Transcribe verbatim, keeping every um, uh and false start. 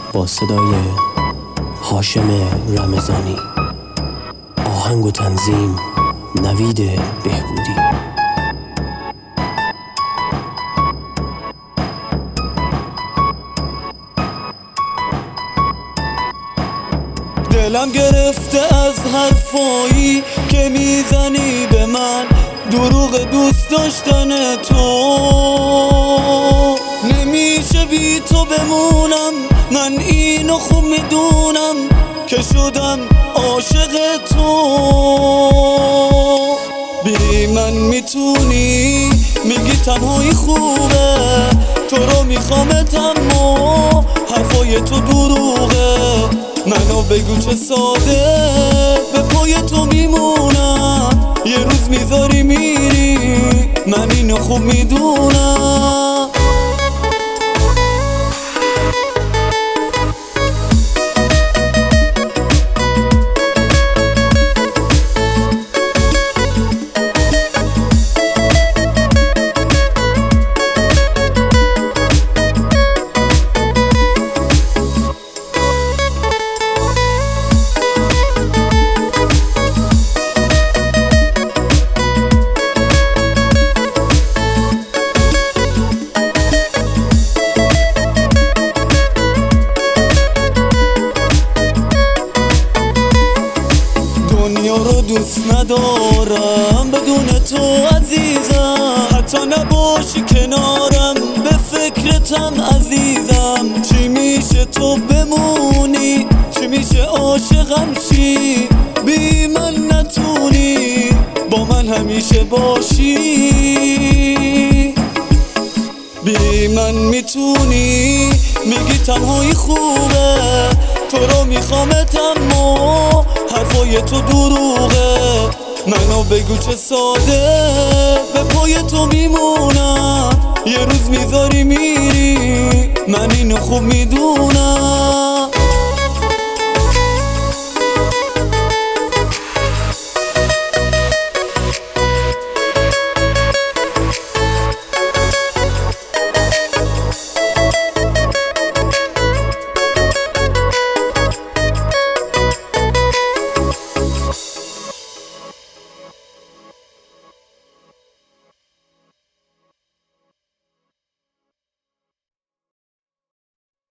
با صدای هاشم رمضانی، آهنگ و تنظیم نوید بهبودی. دلم گرفته از حرفایی که میزنی به من، دروغ دوست داشتن تو. نمیشه بی تو بمونم، من اینو خوب میدونم که شدم عاشق تو. بی من میتونی میگی تنهایی خوبه، تو رو میخوامت اما حرفای تو دروغه. منو بگو چه ساده به پای تو میمونم، یه روز میذاری میری من اینو خوب میدونم. دنیا رو دوست ندارم بدون تو عزیزم، حتی نباشی کنارم به فکرتم عزیزم. چی میشه تو بمونی، چی میشه عاشقم شی، بی من نتونی با من همیشه باشی. بی من میتونی میگی تنهایی خوبه، تو رو میخوامت اما حرفای تو دروغه. منو بگو چه ساده به پای تو میمونم، یه روز میذاری میری من اینو خوب میدونم.